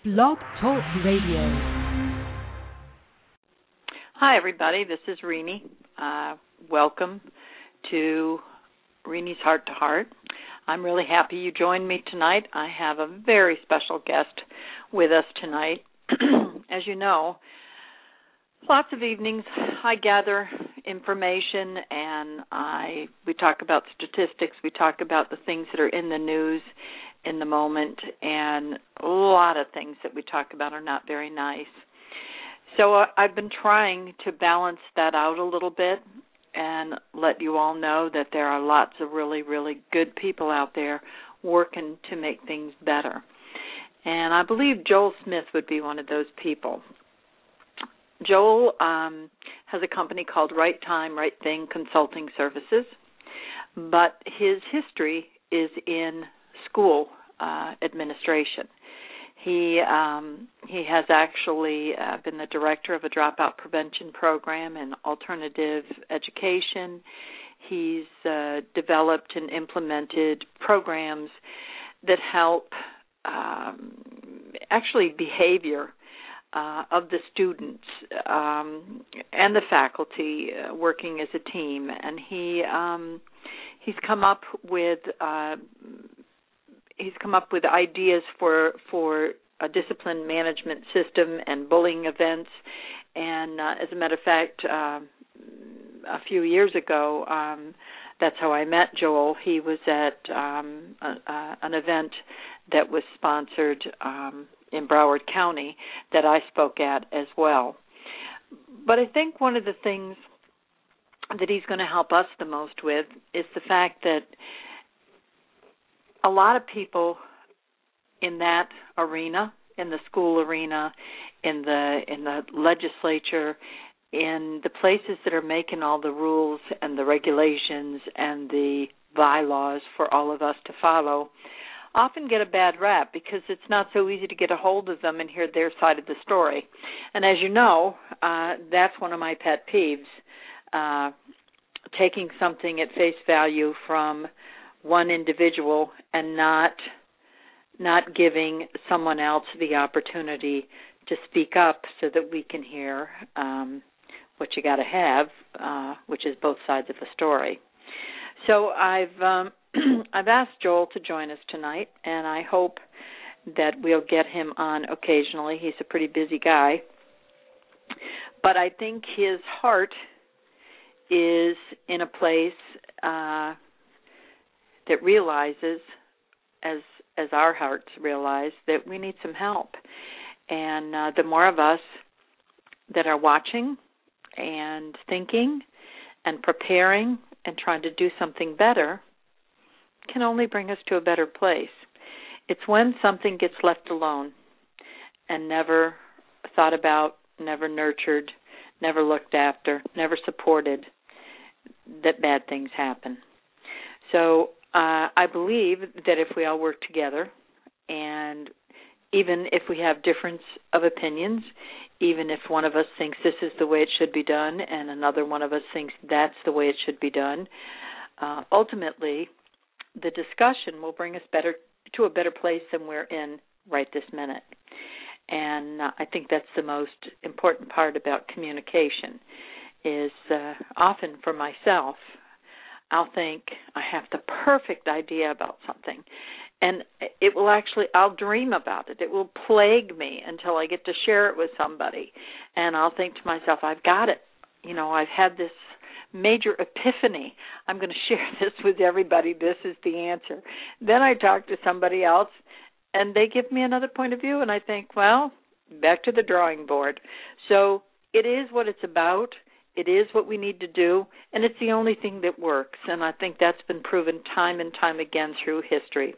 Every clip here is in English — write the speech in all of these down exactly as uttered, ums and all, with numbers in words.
Blog Talk Radio. Hi, everybody. This is Renee. Uh, welcome to Renee's Heart to Heart. I'm really happy you joined me tonight. I have a very special guest with us tonight. As you know, lots of evenings I gather information and I we talk about statistics, we talk about the things that are in the news in the moment, and a lot of things that we talk about are not very nice. So uh, I've been trying to balance that out a little bit and let you all know that there are lots of really, really good people out there working to make things better. And I believe Joel Smith would be one of those people. Joel um, has a company called Right Time, Right Thing Consulting Services, but his history is in school uh, administration. He um, he has actually uh, been the director of a dropout prevention program and alternative education. He's uh, developed and implemented programs that help um, actually behavior uh, of the students um, and the faculty uh, working as a team. And he um, he's come up with uh, he's come up with ideas for for a discipline management system and bullying events. And uh, as a matter of fact, uh, a few years ago, um, that's how I met Joel. He was at um, a, a, an event that was sponsored um, in Broward County that I spoke at as well. But I think one of the things that he's going to help us the most with is the fact that a lot of people in that arena, in the school arena, in the in the legislature, in the places that are making all the rules and the regulations and the bylaws for all of us to follow, often get a bad rap because it's not so easy to get a hold of them and hear their side of the story. And as you know, uh, that's one of my pet peeves, uh, taking something at face value from one individual and not not giving someone else the opportunity to speak up so that we can hear um, what you got to have, uh, which is both sides of the story. So I've um, I've asked Joel to join us tonight, and I hope that we'll get him on occasionally. He's a pretty busy guy, but I think his heart is in a place uh, that realizes, as as our hearts realize, that we need some help. And uh, the more of us that are watching and thinking and preparing and trying to do something better can only bring us to a better place. It's when something gets left alone and never thought about, never nurtured, never looked after, never supported, that bad things happen. So uh, I believe that if we all work together, and even if we have difference of opinions, even if one of us thinks this is the way it should be done and another one of us thinks that's the way it should be done, uh, ultimately the discussion will bring us better to a better place than we're in right this minute. And uh, I think that's the most important part about communication is uh, often for myself, I'll think I have the perfect idea about something, and it will actually, I'll dream about it. It will plague me until I get to share it with somebody, and I'll think to myself, I've got it. You know, I've had this major epiphany. I'm going to share this with everybody. This is the answer. Then I talk to somebody else, and they give me another point of view, and I think, well, back to the drawing board. So it is what it's about. It is what we need to do, and it's the only thing that works, and I think that's been proven time and time again through history.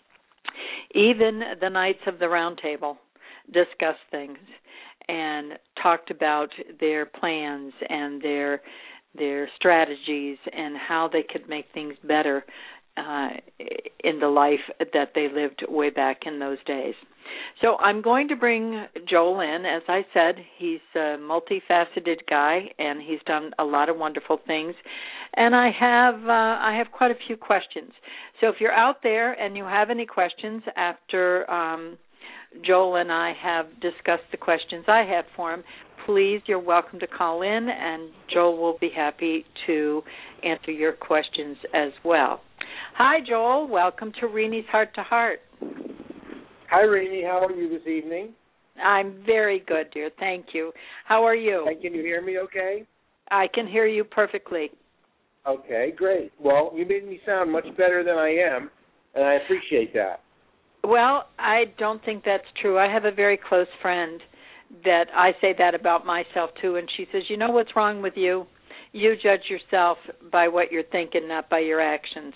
Even the Knights of the Round Table discussed things and talked about their plans and their their strategies and how they could make things better uh, in the life that they lived way back in those days. So I'm going to bring Joel in. As I said, he's a multifaceted guy, and he's done a lot of wonderful things. And I have uh, I have quite a few questions. So if you're out there and you have any questions after um, Joel and I have discussed the questions I had for him, please, you're welcome to call in, and Joel will be happy to answer your questions as well. Hi, Joel. Welcome to Renee's Heart to Heart. Hi, Renee. How are you this evening? I'm very good, dear. Thank you. How are you? And can you hear me okay? I can hear you perfectly. Okay, great. Well, you made me sound much better than I am, and I appreciate that. Well, I don't think that's true. I have a very close friend that I say that about myself, too, and she says, you know what's wrong with you? You judge yourself by what you're thinking, not by your actions.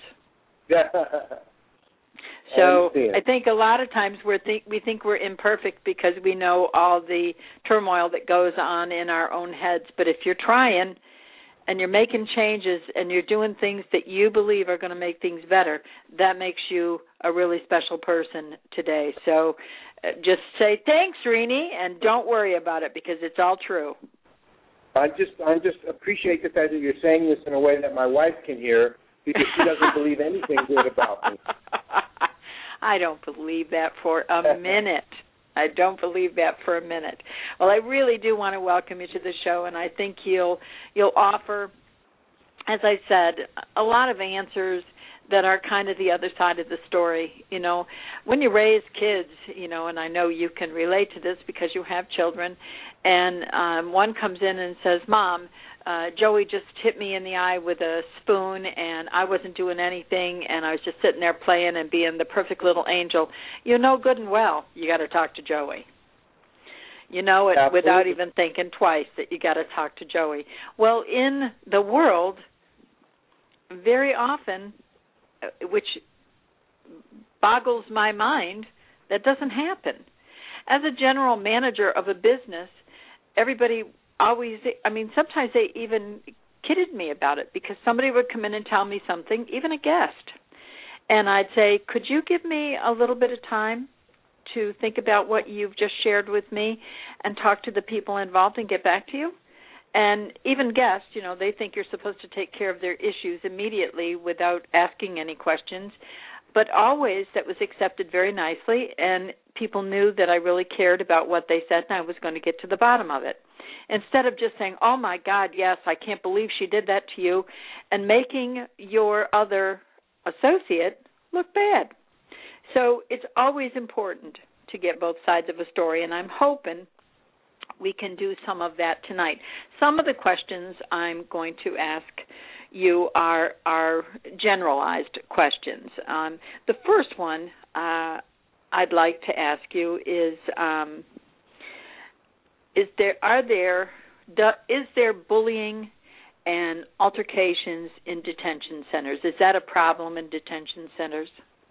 So I, I think a lot of times we think we think we're imperfect because we know all the turmoil that goes on in our own heads. But if you're trying and you're making changes and you're doing things that you believe are going to make things better, that makes you a really special person today. So uh, just say thanks, Renee, and don't worry about it because it's all true. I just I just appreciate the fact that you're saying this in a way that my wife can hear because she doesn't believe anything good about me. I don't believe that for a minute. I don't believe that for a minute. Well, I really do want to welcome you to the show, and I think you'll you'll offer, as I said, a lot of answers that are kind of the other side of the story. You know, when you raise kids, you know, and I know you can relate to this because you have children, and um, one comes in and says, Mom, uh, Joey just hit me in the eye with a spoon, and I wasn't doing anything, and I was just sitting there playing and being the perfect little angel. You know good and well you got to talk to Joey. You know it Absolutely. Without even thinking twice that you got to talk to Joey. Well, in the world, very often, which boggles my mind, that doesn't happen. As a general manager of a business, everybody always, I mean, sometimes they even kidded me about it because somebody would come in and tell me something, even a guest, and I'd say, could you give me a little bit of time to think about what you've just shared with me and talk to the people involved and get back to you? And even guests, you know, they think you're supposed to take care of their issues immediately without asking any questions. But always that was accepted very nicely, and people knew that I really cared about what they said and I was going to get to the bottom of it. Instead of just saying, oh, my God, yes, I can't believe she did that to you, and making your other associate look bad. So it's always important to get both sides of a story, and I'm hoping we can do some of that tonight. Some of the questions I'm going to ask you are are generalized questions. Um, the first one uh, I'd like to ask you is: um, Is there are there is there bullying and altercations in detention centers? Is that a problem in detention centers?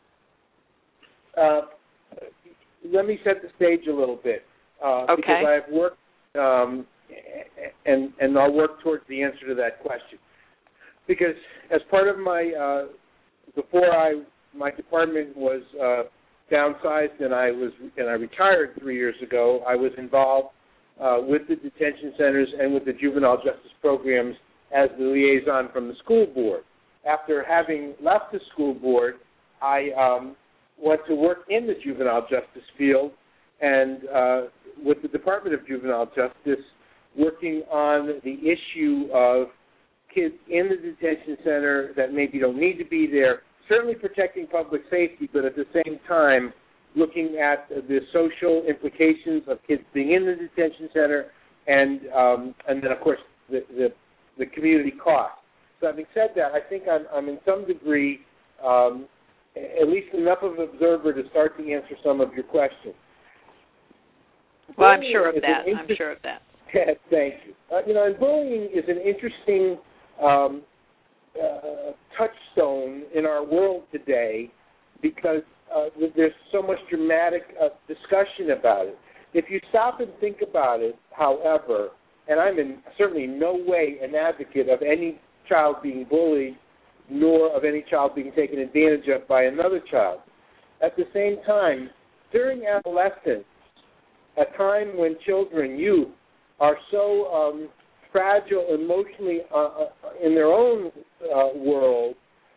Uh, let me set the stage a little bit. Uh, okay. Because I've worked, um, and and I'll work towards the answer to that question. Because as part of my, uh, before I, my department was uh, downsized and I was and I retired three years ago, I was involved uh, with the detention centers and with the juvenile justice programs as the liaison from the school board. After having left the school board, I um, went to work in the juvenile justice field and uh, with the Department of Juvenile Justice, working on the issue of kids in the detention center that maybe don't need to be there, certainly protecting public safety, but at the same time looking at the social implications of kids being in the detention center and um, and then, of course, the, the, the community cost. So having said that, I think I'm, I'm in some degree um, at least enough of an observer to start to answer some of your questions. Well, I'm sure of that. Inter- I'm sure of that. Thank you. Uh, you know, and bullying is an interesting um, uh, touchstone in our world today because uh, there's so much dramatic uh, discussion about it. If you stop and think about it, however, and I'm in certainly no way an advocate of any child being bullied nor of any child being taken advantage of by another child. At the same time, during adolescence, a time when children, youth, are so um, fragile emotionally uh, in their own uh, world,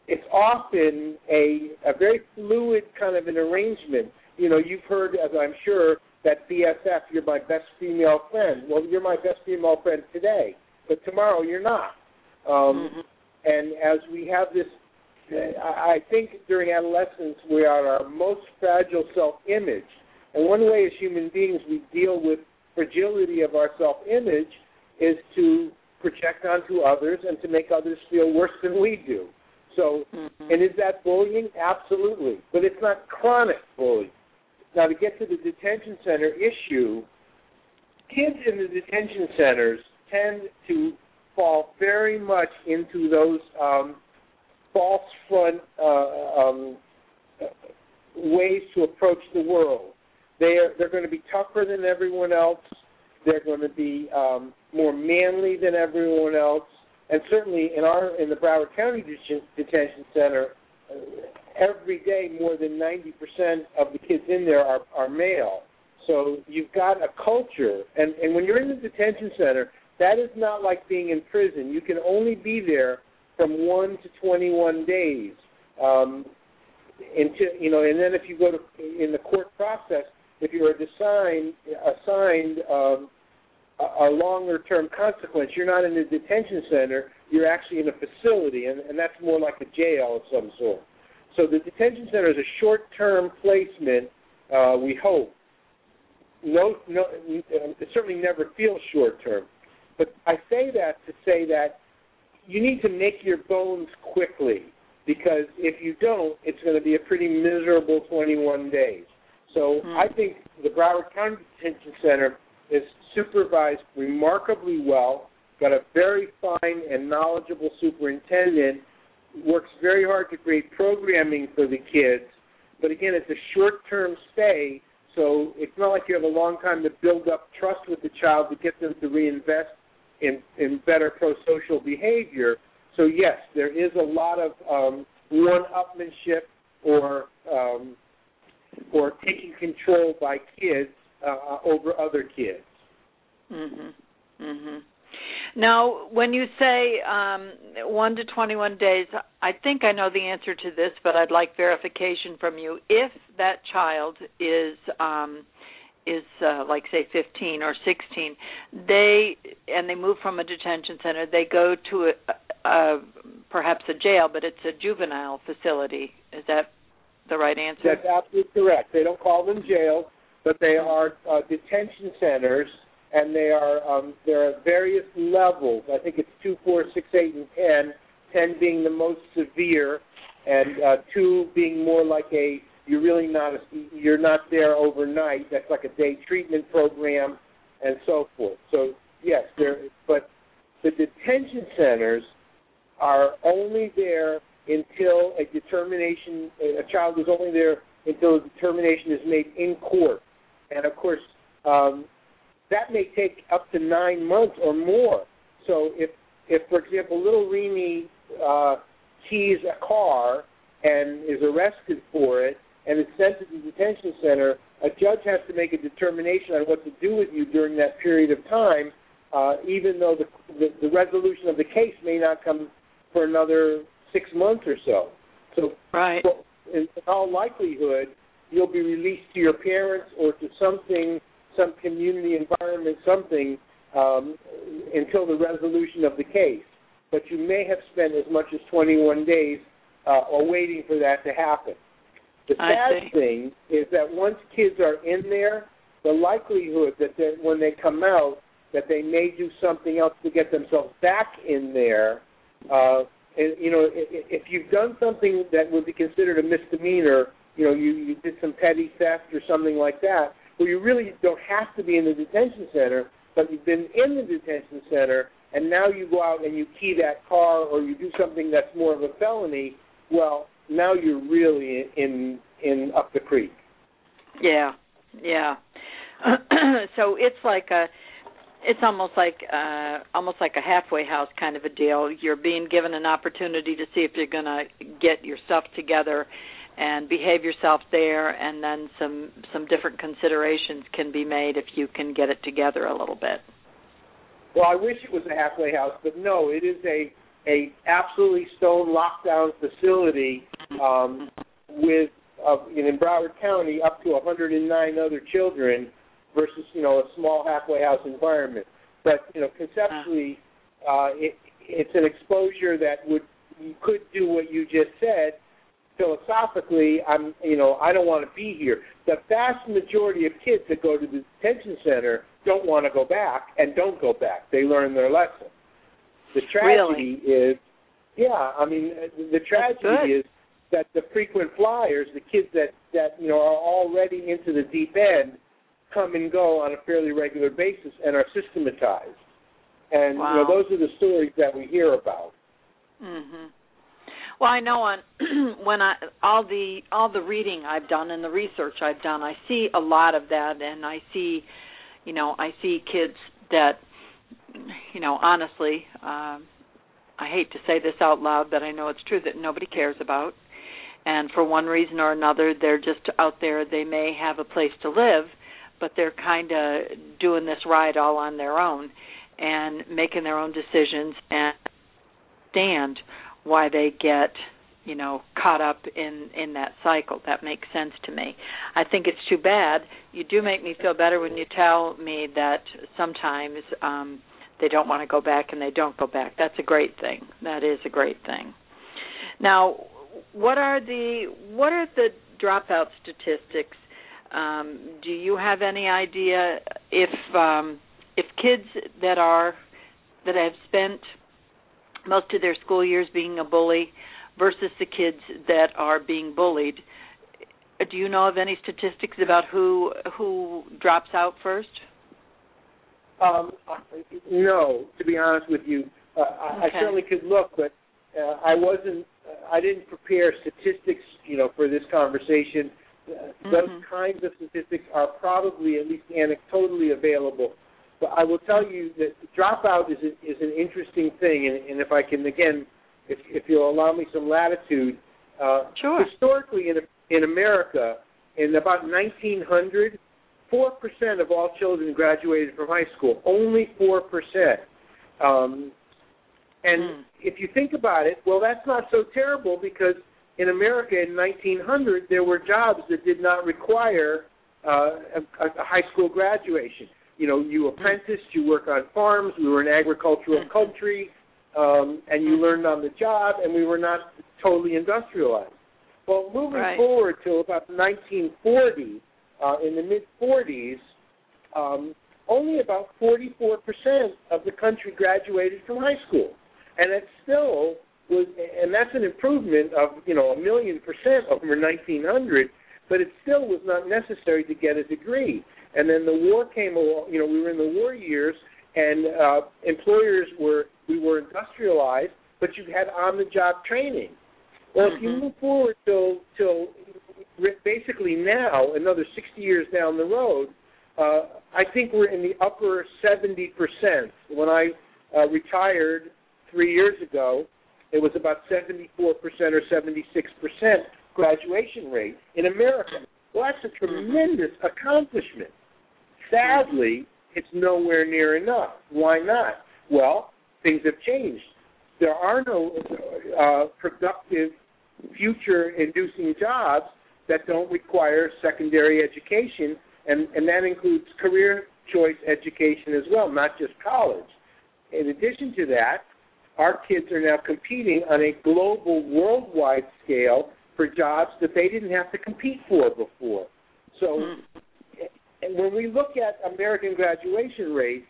it's often a, a very fluid kind of an arrangement. You know, you've heard, as I'm sure, that B F F, you're my best female friend. Well, you're my best female friend today, but tomorrow you're not. Um, mm-hmm. And as we have this, I think during adolescence we are our most fragile self-image. And one way as human beings we deal with fragility of our self-image is to project onto others and to make others feel worse than we do. So, mm-hmm. and is that bullying? Absolutely. But it's not chronic bullying. Now, to get to the detention center issue, kids in the detention centers tend to fall very much into those um, false front uh, um, ways to approach the world. They are, they're going to be tougher than everyone else. They're going to be um, more manly than everyone else. And certainly in our in the Broward County Detention Center, uh, every day more than ninety percent of the kids in there are, are male. So you've got a culture. And, and when you're in the detention center, that is not like being in prison. You can only be there from one to twenty-one days. Um, until, you know, and then if you go to in the court process, if you are assigned, assigned um, a, a longer-term consequence, you're not in a detention center. You're actually in a facility, and, and that's more like a jail of some sort. So the detention center is a short-term placement, uh, we hope. No, no, it certainly never feels short-term. But I say that to say that you need to make your bones quickly, because if you don't, it's going to be a pretty miserable twenty-one days. So hmm. I think the Broward County Detention Center is supervised remarkably well, got a very fine and knowledgeable superintendent, works very hard to create programming for the kids. But again, it's a short-term stay, so it's not like you have a long time to build up trust with the child to get them to reinvest in, in better pro-social behavior. So yes, there is a lot of um, one-upmanship or um, or taking control by kids uh, over other kids. Mhm. Mhm. Now, when you say um, one to twenty-one days, I think I know the answer to this, but I'd like verification from you. If that child is um, is uh, like say fifteen or sixteen, they and they move from a detention center, they go to a, a perhaps a jail, but it's a juvenile facility. Is that the right answer? That's absolutely correct. They don't call them jails, but they are uh, detention centers, and they are um, there are various levels. I think it's two, four, six, eight, and ten. Ten being the most severe, and uh, two being more like a you're really not a, you're not there overnight. That's like a day treatment program, and so forth. So yes, there. But the detention centers are only there until a determination, a child is only there until a determination is made in court. And, of course, um, that may take up to nine months or more. So if, if for example, little Remy uh, keys a car and is arrested for it and is sent to the detention center, a judge has to make a determination on what to do with you during that period of time, uh, even though the, the, the resolution of the case may not come for another six months or so. So right. in all likelihood, you'll be released to your parents or to something, some community environment, something, um, until the resolution of the case. But you may have spent as much as twenty-one days uh, awaiting for that to happen. The sad thing is that once kids are in there, the likelihood that when they come out, that they may do something else to get themselves back in there, uh, and, you know, if you've done something that would be considered a misdemeanor, you know, you, you did some petty theft or something like that, well, you really don't have to be in the detention center, but you've been in the detention center, and now you go out and you key that car or you do something that's more of a felony, well, now you're really in in up the creek. Yeah, yeah. So it's like a... It's almost like uh, almost like a halfway house kind of a deal. You're being given an opportunity to see if you're going to get your stuff together and behave yourself there, and then some some different considerations can be made if you can get it together a little bit. Well, I wish it was a halfway house, but no, it is a a absolutely stone lockdown facility um, with uh, in Broward County up to one hundred nine other children versus, you know, a small halfway house environment. But, you know, conceptually, uh, it, it's an exposure that would you could do what you just said. Philosophically, I'm, you know, I don't want to be here. The vast majority of kids that go to the detention center don't want to go back and don't go back. They learn their lesson. The tragedy really? is, yeah, I mean, the tragedy is that the frequent flyers, the kids that, that, you know, are already into the deep end, come and go on a fairly regular basis and are systematized. And, wow. you know, those are the stories that we hear about. Mhm. Well, I know on when I all the all the reading I've done and the research I've done, I see a lot of that, and I see, you know, I see kids that, you know, honestly, um, I hate to say this out loud, but I know it's true, that nobody cares about, and for one reason or another, they're just out there. They may have a place to live, but they're kind of doing this ride all on their own and making their own decisions and understand why they get, you know, caught up in, in that cycle. That makes sense to me. I think it's too bad. You do make me feel better when you tell me that sometimes um, they don't want to go back and they don't go back. That's a great thing. That is a great thing. Now, what are the what are the dropout statistics? Um, do you have any idea if um, if kids that are that have spent most of their school years being a bully versus the kids that are being bullied, do you know of any statistics about who who drops out first? Um, no, to be honest with you, uh, I, okay. I certainly could look, but uh, I wasn't. I didn't prepare statistics, you know, for this conversation. Uh, mm-hmm. Those kinds of statistics are probably at least anecdotally available. But I will tell you that dropout is a, is an interesting thing, and, and if I can, again, if, if you'll allow me some latitude, uh, sure. historically in in America, in about nineteen hundred, four percent of all children graduated from high school, only four percent. Um, and mm. if you think about it, well, that's not so terrible, because in America in nineteen hundred, there were jobs that did not require uh, a, a high school graduation. You know, you apprenticed, you work on farms, we were an agricultural country, um, and you learned on the job, and we were not totally industrialized. Well, moving right. forward to about nineteen forty, uh, in the mid-forties, um, only about forty-four percent of the country graduated from high school. And it still was, and that's an improvement of, you know, a million percent over nineteen hundred, but it still was not necessary to get a degree. And then the war came along, you know, we were in the war years, and uh, employers were, we were industrialized, but you had on-the-job training. Well, mm-hmm. if you move forward till, till basically now, another sixty years down the road, uh, I think we're in the upper seventy percent. When I uh, retired three years ago, it was about seventy-four percent or seventy-six percent graduation rate in America. Well, that's a tremendous accomplishment. Sadly, it's nowhere near enough. Why not? Well, things have changed. There are no uh, productive, future-inducing jobs that don't require secondary education, and, and that includes career choice education as well, not just college. In addition to that, our kids are now competing on a global, worldwide scale for jobs that they didn't have to compete for before. So mm-hmm. and when we look at American graduation rates,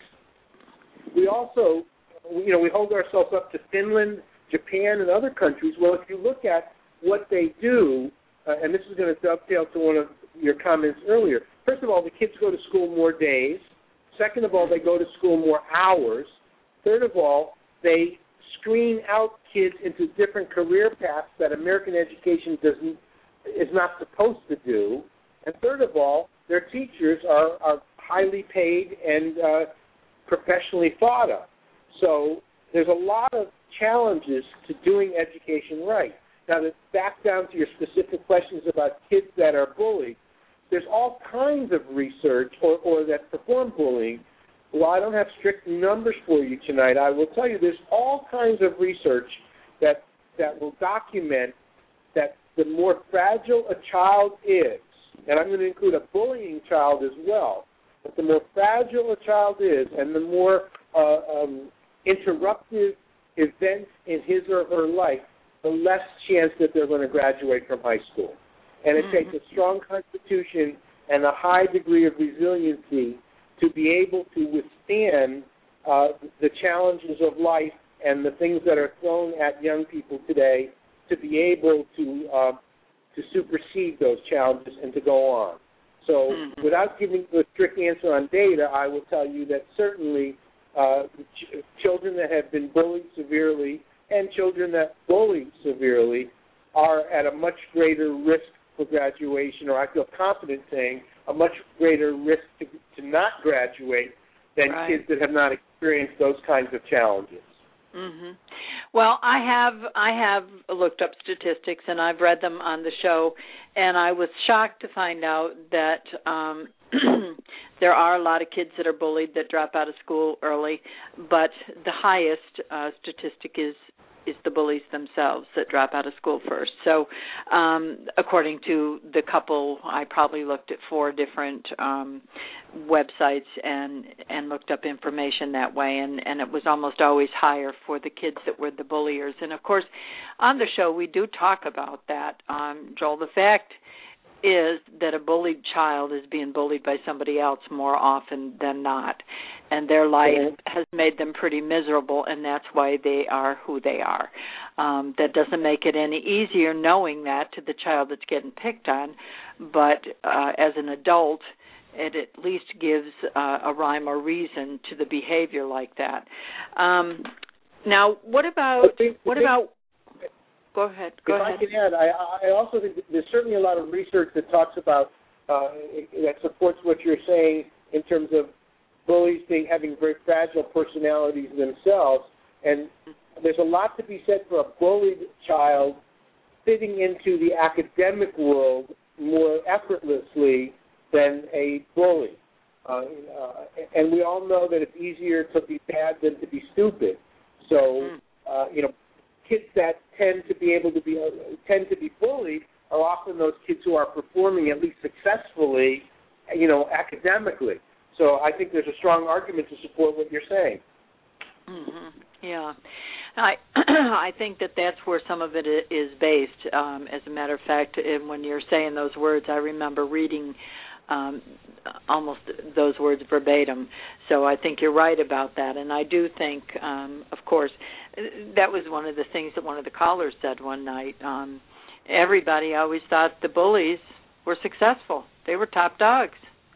we also, you know, we hold ourselves up to Finland, Japan, and other countries. Well, if you look at what they do, uh, and this is going to dovetail to one of your comments earlier, first of all, the kids go to school more days. Second of all, they go to school more hours. Third of all, they screen out kids into different career paths that American education doesn't is not supposed to do. And third of all, their teachers are, are highly paid and uh, professionally thought of. So there's a lot of challenges to doing education right. Now, to back down to your specific questions about kids that are bullied, there's all kinds of research or, or that perform bullying while I don't have strict numbers for you tonight, I will tell you there's all kinds of research that that will document that the more fragile a child is, and I'm going to include a bullying child as well, but the more fragile a child is and the more uh, um, interruptive events in his or her life, the less chance that they're going to graduate from high school. And it mm-hmm. takes a strong constitution and a high degree of resiliency to be able to withstand uh, the challenges of life and the things that are thrown at young people today, to be able to uh, to supersede those challenges and to go on. So mm-hmm. without giving you a strict answer on data, I will tell you that certainly uh, ch- children that have been bullied severely and children that bully severely are at a much greater risk for graduation, or I feel confident saying a much greater risk to, to not graduate than right. kids that have not experienced those kinds of challenges. Mhm. Well, I have I have looked up statistics and I've read them on the show, and I was shocked to find out that um, there are a lot of kids that are bullied that drop out of school early, but the highest uh, statistic is is the bullies themselves that drop out of school first. So um, according to the couple, I probably looked at four different um, websites and, and looked up information that way, and, and it was almost always higher for the kids that were the bulliers. And, of course, on the show we do talk about that, um, Joel. The fact is that a bullied child is being bullied by somebody else more often than not, and their life mm-hmm. has made them pretty miserable, and that's why they are who they are. Um, that doesn't make it any easier knowing that to the child that's getting picked on, but uh, as an adult, it at least gives uh, a rhyme or reason to the behavior like that. Um, now, what about what about? Go ahead. Go if ahead. I can add, I, I also think that there's certainly a lot of research that talks about uh, that supports what you're saying in terms of bullies being having very fragile personalities themselves, and there's a lot to be said for a bullied child fitting into the academic world more effortlessly than a bully. Uh, uh, and we all know that it's easier to be bad than to be stupid. So, uh, you know, kids that tend to be able to be uh, tend to be bullied are often those kids who are performing at least successfully, you know, academically. So I think there's a strong argument to support what you're saying. Mm-hmm. Yeah, I I think that that's where some of it is based. Um, as a matter of fact, and when you're saying those words, I remember reading um, almost those words verbatim. So I think you're right about that. And I do think, um, of course, that was one of the things that one of the callers said one night. Um, everybody always thought the bullies were successful. They were top dogs.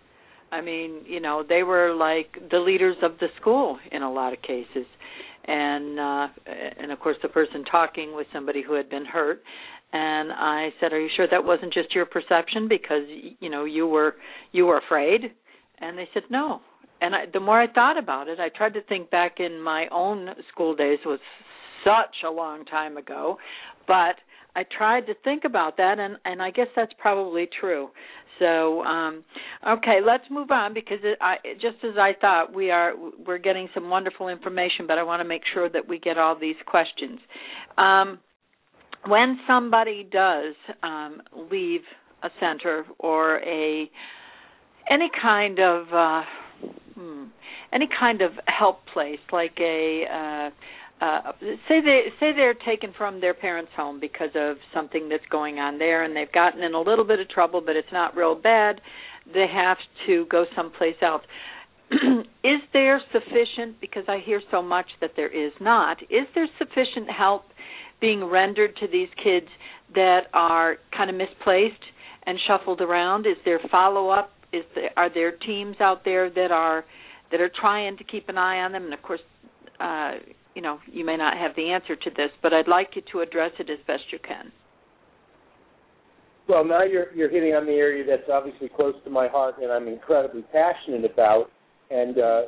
I mean, you know, they were like the leaders of the school in a lot of cases. And, uh, and of course, the person talking was somebody who had been hurt. And I said, "Are you sure that wasn't just your perception? Because, you know, you were you were afraid." And they said, "No." And I, the more I thought about it, I tried to think back in my own school days. It was such a long time ago. But I tried to think about that, and, and I guess that's probably true. So, um, okay, let's move on because it, I, just as I thought, we are we're getting some wonderful information, but I want to make sure that we get all these questions. Um, when somebody does um, leave a center or a any kind of uh, hmm, any kind of help place, like a uh, Uh, say they say they're taken from their parents' home because of something that's going on there, and they've gotten in a little bit of trouble, but it's not real bad. They have to go someplace else. Is there sufficient? Because I hear so much that there is not. Is there sufficient help being rendered to these kids that are kind of misplaced and shuffled around? Is there follow-up? Is there, are there teams out there that are that are trying to keep an eye on them? And of course, uh, you know, you may not have the answer to this, but I'd like you to address it as best you can. Well, now you're you're hitting on the area that's obviously close to my heart and I'm incredibly passionate about, and uh,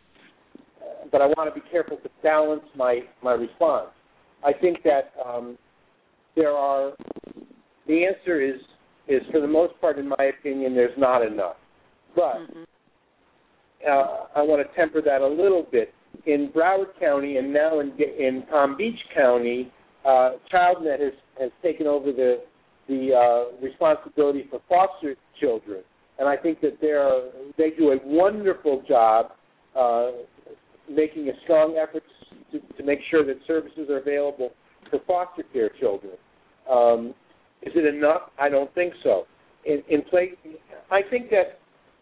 but I want to be careful to balance my, my response. I think that um, there are, the answer is, is for the most part, in my opinion, there's not enough. But mm-hmm. uh, I want to temper that a little bit. In Broward County and now in, in Palm Beach County, uh, ChildNet has, has taken over the the uh, responsibility for foster children, and I think that they're they do a wonderful job uh, making a strong effort to, to make sure that services are available for foster care children. Um, is it enough? I don't think so. In, in place, I think that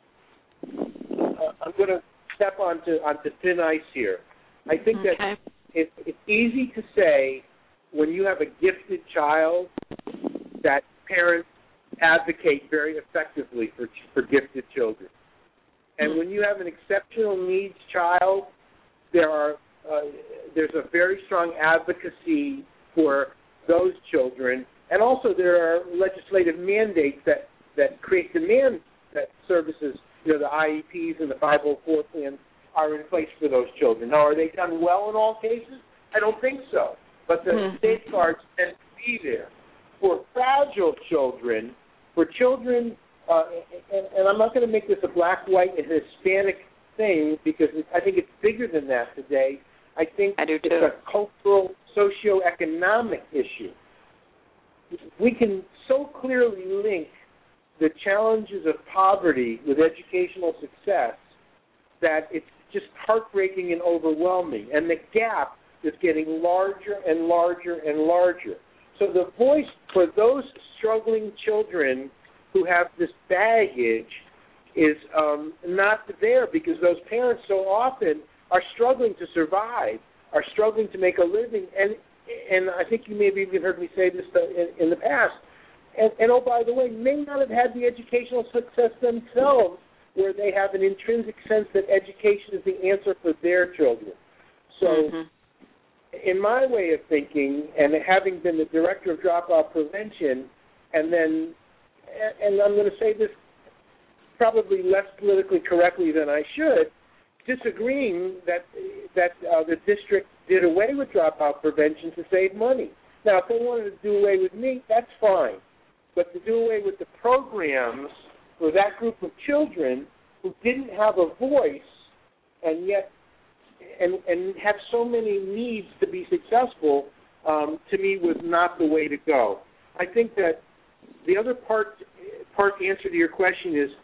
uh, I'm going to step onto onto thin ice here. I think okay. that it, it's easy to say when you have a gifted child that parents advocate very effectively for for gifted children, and mm-hmm. when you have an exceptional needs child, there are uh, there's a very strong advocacy for those children, and also there are legislative mandates that, that create demand that services, you know, the I E Ps and the five oh four plans are in place for those children. Now, are they done well in all cases? I don't think so, but the mm-hmm. safeguards tend to be there. For fragile children, for children, uh, and, and I'm not going to make this a black, white, and Hispanic thing because I think it's bigger than that today. I think I do it's too. a cultural, socioeconomic issue. We can so clearly link the challenges of poverty with educational success that it's just heartbreaking and overwhelming. And the gap is getting larger and larger and larger. So the voice for those struggling children who have this baggage is um, not there because those parents so often are struggling to survive, are struggling to make a living. And and I think you may have even heard me say this in, in the past. And, and, oh, by the way, may not have had the educational success themselves where they have an intrinsic sense that education is the answer for their children. So mm-hmm. in my way of thinking, and having been the director of dropout prevention, and then, and I'm going to say this probably less politically correctly than I should, disagreeing that that uh, the district did away with dropout prevention to save money. Now, if they wanted to do away with me, that's fine. But to do away with the programs for that group of children who didn't have a voice and yet and and have so many needs to be successful, um, to me was not the way to go. I think that the other part part answer to your question is,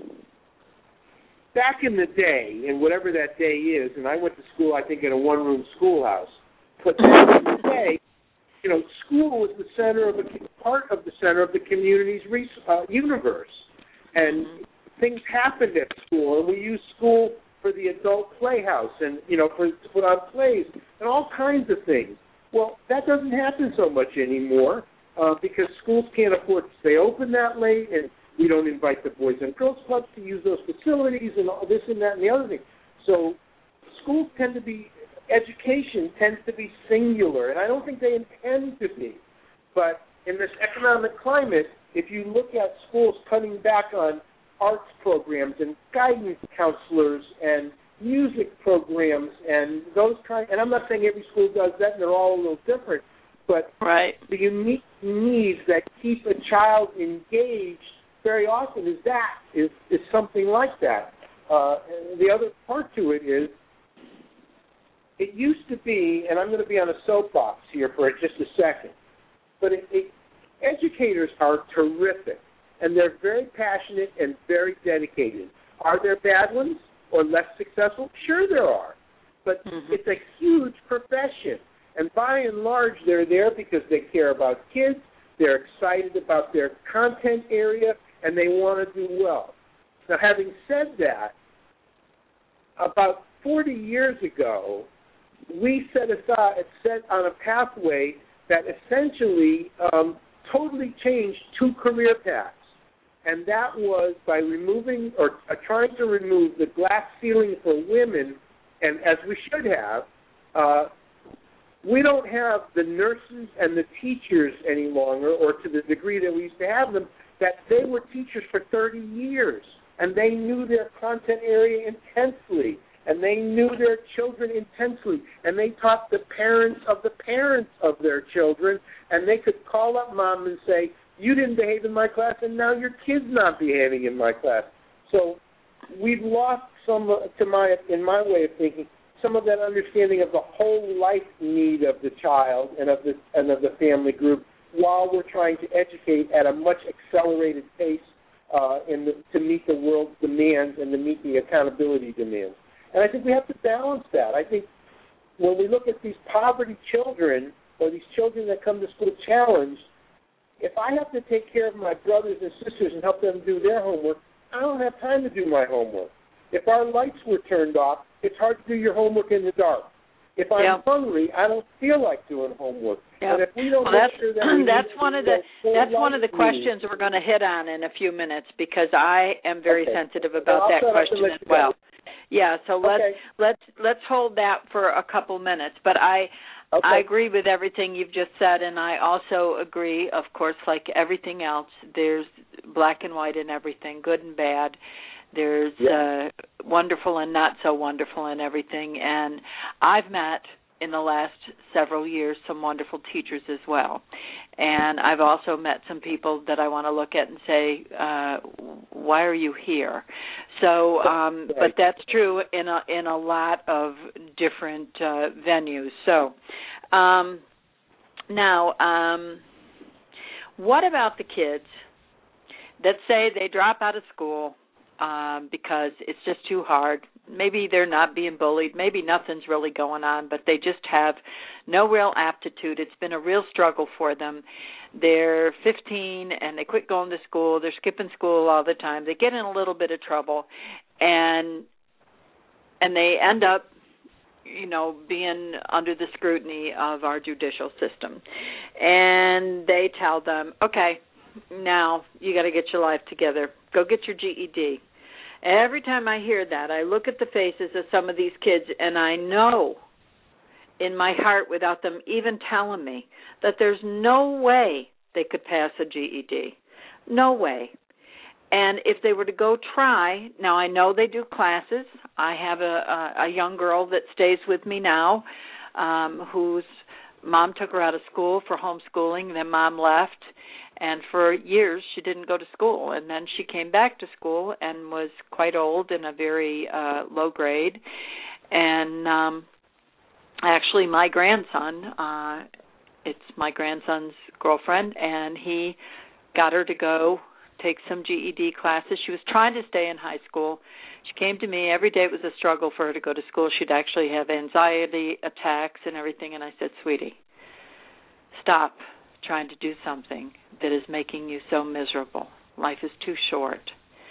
back in the day, and whatever that day is, and I went to school, I think, in a one-room schoolhouse, but back in the day, you know, school was the center of a part of the center of the community's uh, universe, and things happened at school, and we used school for the adult playhouse, and you know, for to put on plays and all kinds of things. Well, that doesn't happen so much anymore uh, because schools can't afford to stay open that late, and we don't invite the Boys and Girls Clubs to use those facilities and all this and that and the other thing. So schools tend to be, education tends to be singular, and I don't think they intend to be. But in this economic climate, if you look at schools cutting back on arts programs and guidance counselors and music programs and those kind, and I'm not saying every school does that and they're all a little different, but right. the unique needs that keep a child engaged very often is that, is, is something like that. Uh, the other part to it is, it used to be, and I'm going to be on a soapbox here for just a second, but it, it, educators are terrific, and they're very passionate and very dedicated. Are there bad ones or less successful? Sure there are, but mm-hmm. it's a huge profession, and by and large they're there because they care about kids, they're excited about their content area, and they want to do well. Now, having said that, about forty years ago, we set aside, set on a pathway that essentially um, totally changed two career paths, and that was by removing or uh, trying to remove the glass ceiling for women, and as we should have, uh, we don't have the nurses and the teachers any longer, or to the degree that we used to have them, that they were teachers for thirty years, and they knew their content area intensely, and they knew their children intensely, and they taught the parents of the parents of their children, and they could call up mom and say, you didn't behave in my class, and now your kid's not behaving in my class. So we've lost some, to my, in my way of thinking, some of that understanding of the whole life need of the child and of the and of the family group, while we're trying to educate at a much accelerated pace uh, in the, to meet the world's demands and to meet the accountability demands. And I think we have to balance that. I think when we look at these poverty children or these children that come to school challenged, if I have to take care of my brothers and sisters and help them do their homework, I don't have time to do my homework. If our lights were turned off, it's hard to do your homework in the dark. If I'm yeah. hungry, I don't feel like doing homework. Yeah. And if we don't well, make that's, sure that we that's one of the that's one of the needs. questions we're going to hit on in a few minutes, because I am very okay. sensitive about well, that question as well. Yeah, so let's okay. let's let's hold that for a couple minutes. But I okay. I agree with everything you've just said, and I also agree, of course, like everything else, there's black and white in everything, good and bad. There's yeah. uh, wonderful and not so wonderful in everything. And I've met, in the last several years, some wonderful teachers as well. And I've also met some people that I want to look at and say, uh, why are you here? So, um, right. but that's true in a, in a lot of different uh, venues. So, um, now, um, what about the kids that say they drop out of school Um, because it's just too hard? Maybe they're not being bullied. Maybe nothing's really going on, but they just have no real aptitude. It's been a real struggle for them. They're fifteen and they quit going to school. They're skipping school all the time. They get in a little bit of trouble, and and they end up, you know, being under the scrutiny of our judicial system. And they tell them, okay, now you got to get your life together. Go get your G E D. Every time I hear that, I look at the faces of some of these kids, and I know in my heart, without them even telling me, that there's no way they could pass a G E D. No way. And if they were to go try, now I know they do classes. I have a, a, a young girl that stays with me now, um, whose mom took her out of school for homeschooling, then mom left. And for years, she didn't go to school. And then she came back to school and was quite old and a very uh, low grade. And um, actually, my grandson, uh, it's my grandson's girlfriend, and he got her to go take some G E D classes. She was trying to stay in high school. She came to me. Every day it was a struggle for her to go to school. She'd actually have anxiety attacks and everything. And I said, sweetie, stop trying to do something that is making you so miserable. Life is too short.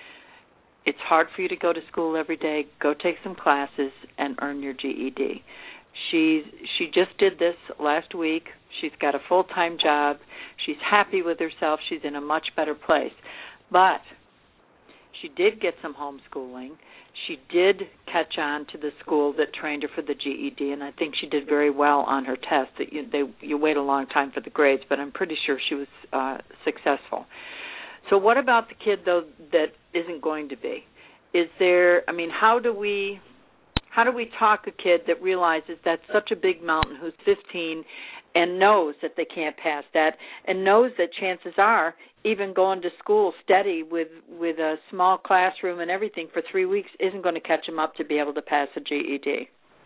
It's hard for you to go to school every day. Go take some classes and earn your G E D. She's she just did this last week. She's got a full-time job. She's happy with herself. She's in a much better place. But she did get some homeschooling. She did catch on to the school that trained her for the G E D, and I think she did very well on her test. That you, they, you wait a long time for the grades, but I'm pretty sure she was uh, successful. So what about the kid, though, that isn't going to be? Is there, I mean, how do we, how do we talk a kid that realizes that's such a big mountain, who's fifteen, and knows that they can't pass that, and knows that chances are even going to school steady with, with a small classroom and everything for three weeks isn't going to catch them up to be able to pass a G E D?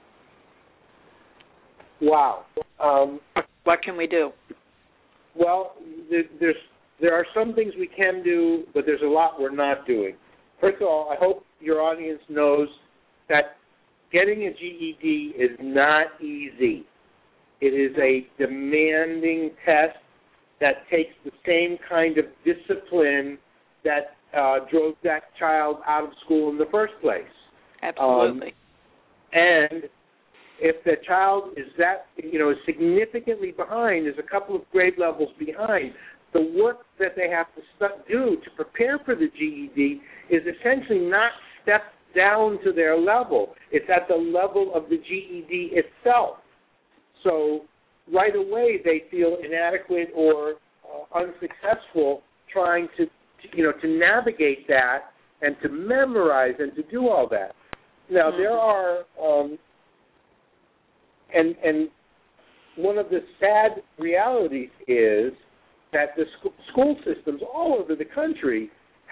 Wow. Um, what can we do? Well, there, there's there are some things we can do, but there's a lot we're not doing. First of all, I hope your audience knows that getting a G E D is not easy. It is a demanding test that takes the same kind of discipline that uh, drove that child out of school in the first place. Absolutely. Um, and if the child is that, you know, is significantly behind, is a couple of grade levels behind, the work that they have to st- do to prepare for the G E D is essentially not stepped down to their level. It's at the level of the G E D itself. So right away they feel inadequate or uh, unsuccessful trying to, to, you know, to navigate that and to memorize and to do all that. Now mm-hmm. there are, um, and and one of the sad realities is that the sc- school systems all over the country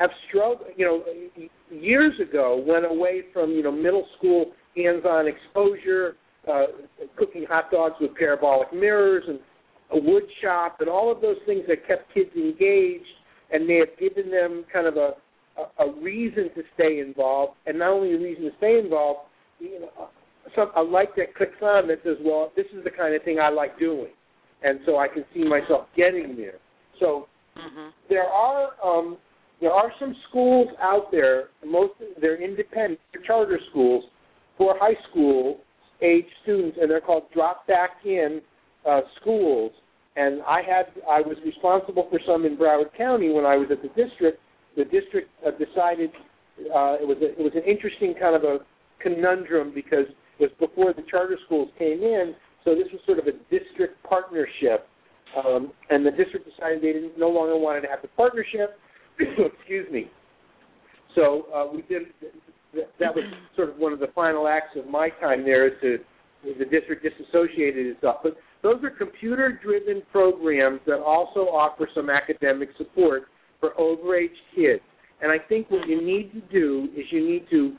have struggled, you know, years ago went away from, you know, middle school hands-on exposure, uh, cooking hot dogs with parabolic mirrors and a wood shop and all of those things that kept kids engaged and may have given them kind of a, a, a reason to stay involved, and not only a reason to stay involved, you know, some, a light that clicks on that says, well, this is the kind of thing I like doing, and so I can see myself getting there. So mm-hmm. there are um, there are some schools out there, most they're independent, they're charter schools for high school age students, and they're called drop back in uh, schools. And I had I was responsible for some in Broward County when I was at the district. The district uh, decided uh, it was a, it was an interesting kind of a conundrum because it was before the charter schools came in, so this was sort of a district partnership. Um, and the district decided they didn't, no longer wanted to have the partnership. Excuse me. So uh, we did. That was sort of one of the final acts of my time there, is to the district disassociated itself. But those are computer-driven programs that also offer some academic support for overage kids. And I think what you need to do is you need to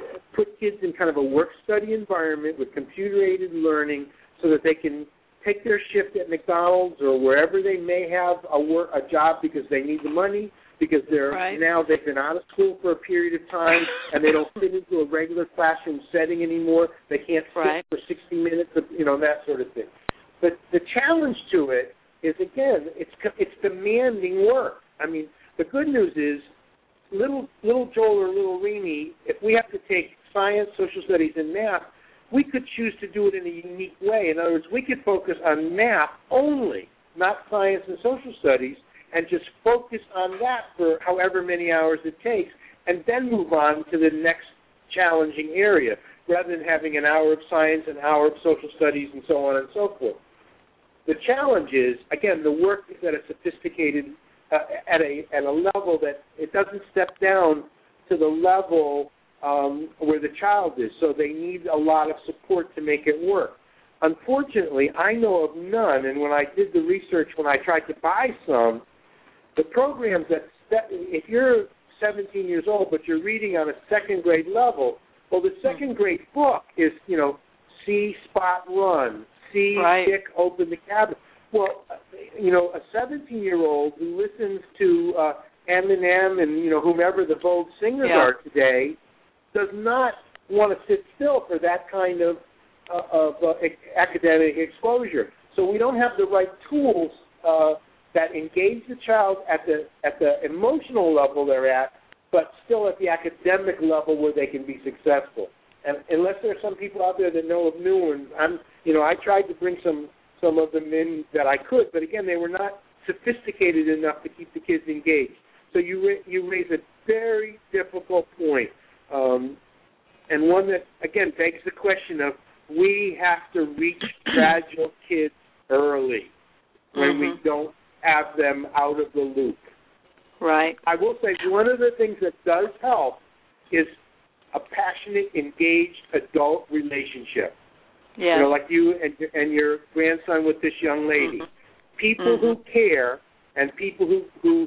put kids in kind of a work-study environment with computer-aided learning so that they can take their shift at McDonald's or wherever they may have a work, a job because they need the money, because they're right. now they've been out of school for a period of time and they don't fit into a regular classroom setting anymore. They can't sit right. for sixty minutes, of, you know, that sort of thing. But the challenge to it is, again, it's it's demanding work. I mean, the good news is, little little Joel or little Rini, if we have to take science, social studies, and math, we could choose to do it in a unique way. In other words, we could focus on math only, not science and social studies, and just focus on that for however many hours it takes, and then move on to the next challenging area, rather than having an hour of science, an hour of social studies, and so on and so forth. The challenge is, again, the work is at a sophisticated, uh, at a at a level that it doesn't step down to the level um, where the child is, so they need a lot of support to make it work. Unfortunately, I know of none, and when I did the research, when I tried to buy some, the programs that, if you're seventeen years old but you're reading on a second grade level, well, the second grade book is, you know, see, spot, run, see, right. pick, open the cabinet. Well, you know, a seventeen-year-old who listens to uh, Eminem and, you know, whomever the Vogue singers yeah. are today does not want to sit still for that kind of, uh, of uh, academic exposure. So we don't have the right tools uh, that engage the child at the at the emotional level they're at, but still at the academic level where they can be successful. And unless there are some people out there that know of new ones, I'm, you know, I tried to bring some some of them in that I could, but again, they were not sophisticated enough to keep the kids engaged. So you ra- you raise a very difficult point, um, and one that again begs the question of we have to reach fragile kids early when mm-hmm. we don't have them out of the loop. Right. I will say one of the things that does help is a passionate, engaged adult relationship. Yeah. You know, like you and, and your grandson with this young lady. Mm-hmm. People mm-hmm. who care and people who who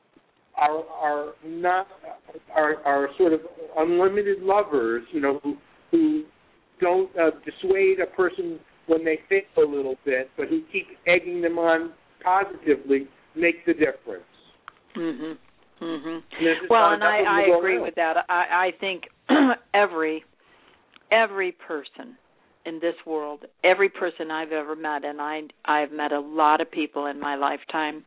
are are not are are sort of unlimited lovers. You know, who who don't uh, dissuade a person when they fail a little bit, but who keep egging them on positively, make the difference. Mhm. Mhm. Well, and I, I agree with that. I, I think every every person in this world, every person I've ever met, and I I've met a lot of people in my lifetime,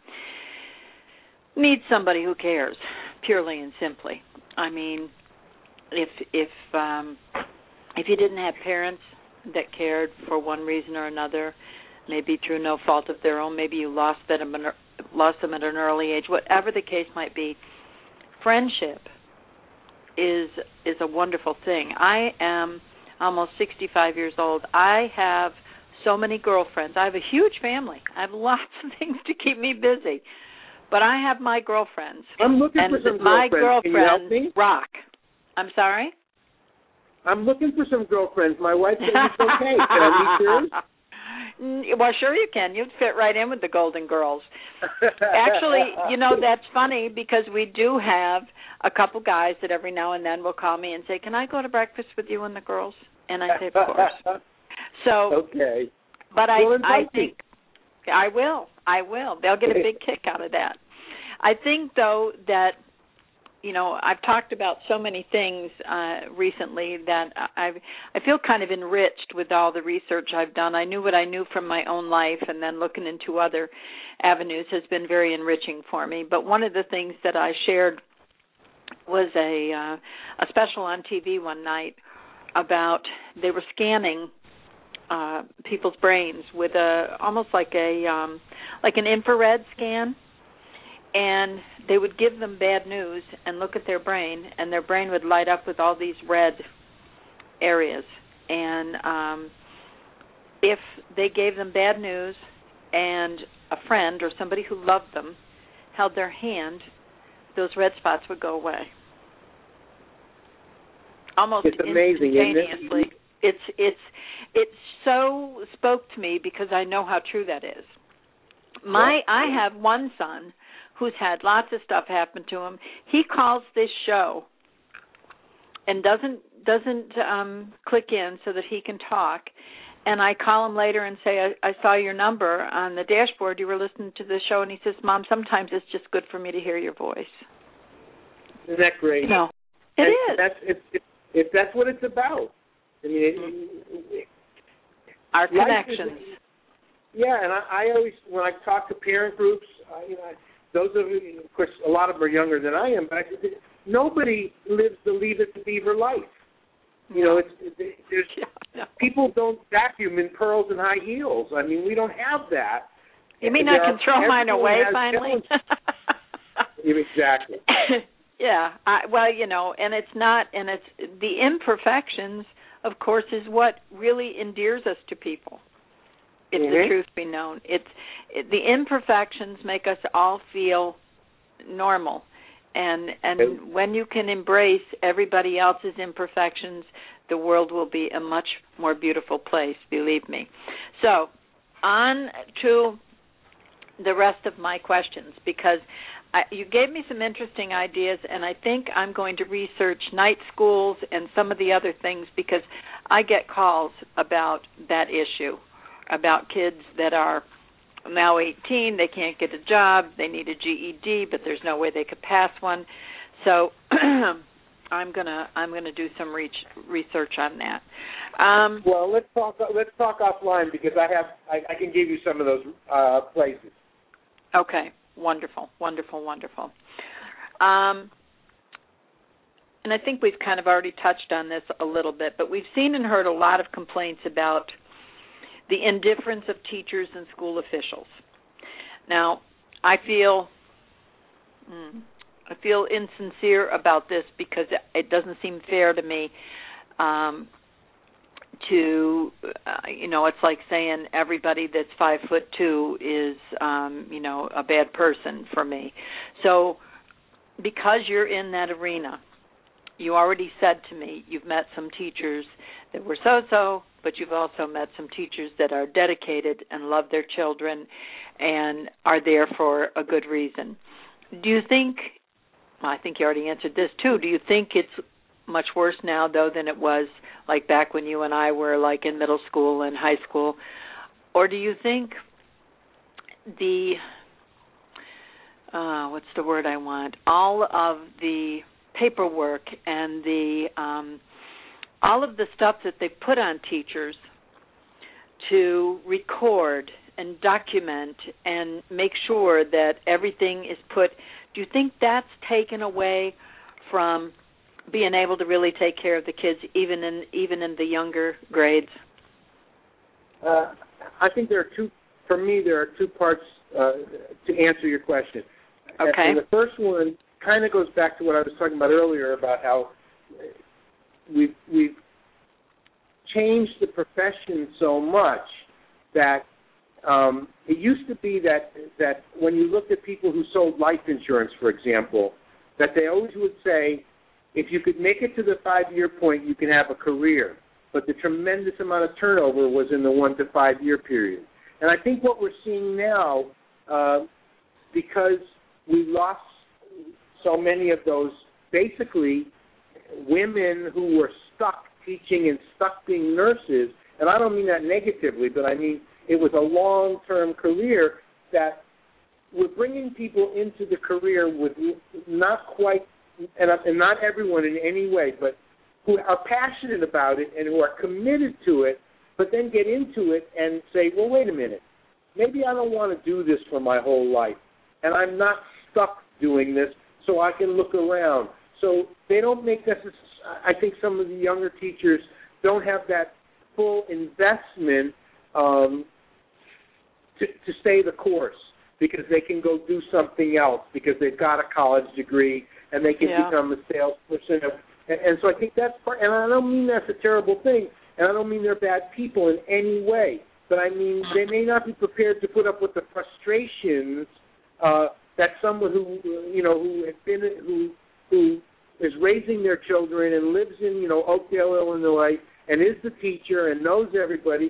needs somebody who cares, purely and simply. I mean, if if um, if you didn't have parents that cared for one reason or another, maybe through no fault of their own, maybe you lost them, lost them at an early age, whatever the case might be, friendship is is a wonderful thing. I am almost sixty-five years old. I have so many girlfriends. I have a huge family. I have lots of things to keep me busy. But I have my girlfriends. I'm looking and for some my girlfriends. Can you help me? Rock. I'm sorry? I'm looking for some girlfriends. My wife says it's okay. Can I meet yours? Well, sure you can. You'd fit right in with the Golden Girls. Actually, you know, that's funny because we do have a couple guys that every now and then will call me and say, can I go to breakfast with you and the girls? And I say, of course. So, okay. But I, well, I think I will. I will. They'll get a big kick out of that. I think, though, that, you know, I've talked about so many things uh, recently that I I feel kind of enriched with all the research I've done. I knew what I knew from my own life, and then looking into other avenues has been very enriching for me. But one of the things that I shared was a uh, a special on T V one night about they were scanning uh, people's brains with a almost like a um, like an infrared scan. And they would give them bad news and look at their brain, and their brain would light up with all these red areas. And um, if they gave them bad news and a friend or somebody who loved them held their hand, those red spots would go away. Almost it's amazing, instantaneously. Isn't it? It's, it's, it so spoke to me because I know how true that is. My, I have one son who's had lots of stuff happen to him. He calls this show and doesn't doesn't um, click in so that he can talk. And I call him later and say, I, I saw your number on the dashboard. You were listening to the show. And he says, Mom, sometimes it's just good for me to hear your voice. Isn't that great? No, it and is. That's, if, if, if that's what it's about. I mean, it, it, our connections. Is, yeah, and I, I always, when I talk to parent groups, I, you know, those of you, of course, a lot of them are younger than I am, but I, nobody lives the Leave It to Beaver life. You know, it's, it, there's yeah, no. people don't vacuum in pearls and high heels. I mean, we don't have that. You mean I can throw mine away finally? Exactly. Yeah. I, well, you know, and it's not, and it's the imperfections, of course, is what really endears us to people. If mm-hmm. the truth be known, it's it, the imperfections make us all feel normal, and and okay. when you can embrace everybody else's imperfections, the world will be a much more beautiful place. Believe me. So, on to the rest of my questions, because I, you gave me some interesting ideas, and I think I'm going to research night schools and some of the other things because I get calls about that issue. About kids that are now eighteen, they can't get a job, they need a G E D, but there's no way they could pass one. So I'm gonna I'm gonna do some reach, research on that. Um, well, let's talk let's talk offline because I have I, I can give you some of those uh, places. Okay, wonderful, wonderful, wonderful. Um, and I think we've kind of already touched on this a little bit, but we've seen and heard a lot of complaints about the indifference of teachers and school officials. Now, I feel mm, I feel insincere about this because it doesn't seem fair to me um, to, uh, you know, it's like saying everybody that's five foot two is, um, you know, a bad person for me. So because you're in that arena, you already said to me you've met some teachers that were so-so, but you've also met some teachers that are dedicated and love their children and are there for a good reason. Do you think, well, I think you already answered this too, do you think it's much worse now, though, than it was like back when you and I were like in middle school and high school? Or do you think the, uh, what's the word I want, all of the paperwork and the um, all of the stuff that they put on teachers to record and document and make sure that everything is put, do you think that's taken away from being able to really take care of the kids even in even in the younger grades? Uh, I think there are two, for me, there are two parts uh, to answer your question. Okay. And the first one kind of goes back to what I was talking about earlier about how we've, we've changed the profession so much that um, it used to be that that when you looked at people who sold life insurance, for example, that they always would say, if you could make it to the five-year point, you can have a career. but the tremendous amount of turnover was in the one to five year period. And I think what we're seeing now, uh, because we lost so many of those basically women who were stuck teaching and stuck being nurses, and I don't mean that negatively, but I mean it was a long-term career that we're bringing people into the career with not quite, and, and not everyone in any way, but who are passionate about it and who are committed to it, but then get into it and say, well, wait a minute, maybe I don't want to do this for my whole life, and I'm not stuck doing this, so I can look around. So they don't make necessarily, I think some of the younger teachers don't have that full investment um, to, to stay the course, because they can go do something else because they've got a college degree and they can yeah. become a salesperson. And, and so I think that's part, and I don't mean that's a terrible thing, and I don't mean they're bad people in any way, but I mean they may not be prepared to put up with the frustrations uh, that someone who, you know, who has been, who, who is raising their children and lives in, you know, Oakdale, Illinois, and is the teacher and knows everybody,